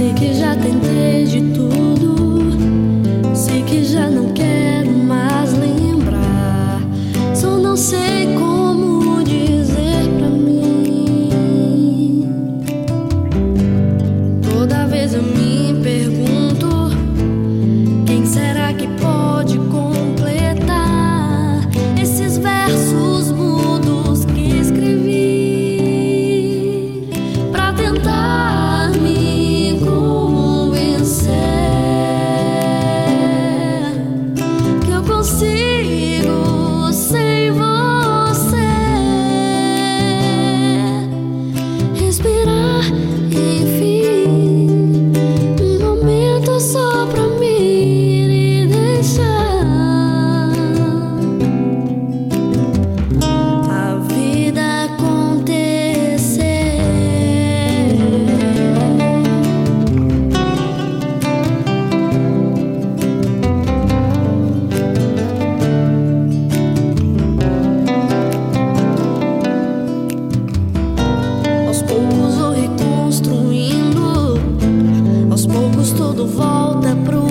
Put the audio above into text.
Sei que já tentei de tudo, sei que já não quero mais lembrar. Só não sei como dizer pra mim. Toda vez eu me pergunto, quem será que pode completar esses versos mudos que escrevi pra tentar me convencer que eu consigo sem você respirar, enfim, um momento só pra mim e deixar a vida acontecer. Aos poucos vou reconstruindo, aos poucos tudo volta pro